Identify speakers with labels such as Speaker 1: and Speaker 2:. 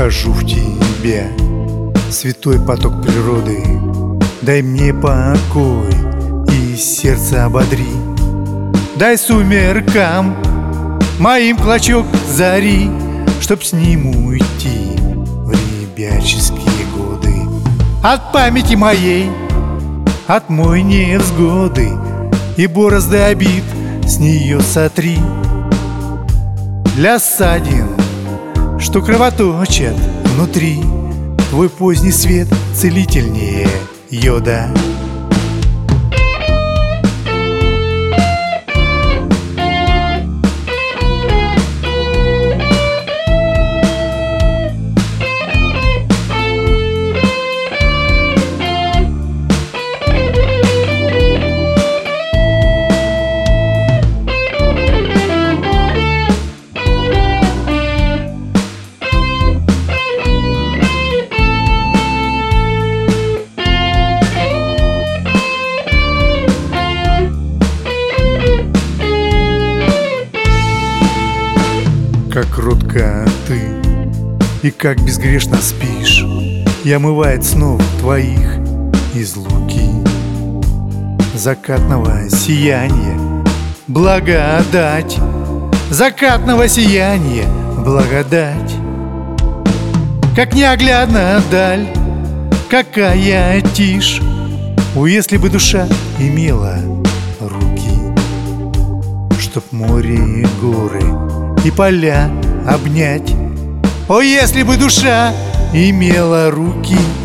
Speaker 1: вхожу в тебя, святой поток природы. Дай мне покой и сердце ободри. Дай сумеркам моим клочок зари, чтоб с ним уйти в ребяческие годы. От памяти моей, от мой невзгоды, и борозды обид с нее сотри. Для ссадин, что кровоточат внутри, твой поздний свет целительнее йода. Как кротко ты и как безгрешно спишь, и омывает снов твоих из луки закатного сияния благодать, закатного сияния благодать. Как неоглядна даль, какая тишь, о, если бы душа имела руки, чтоб море и горы и поля обнять. О, если бы душа имела руки,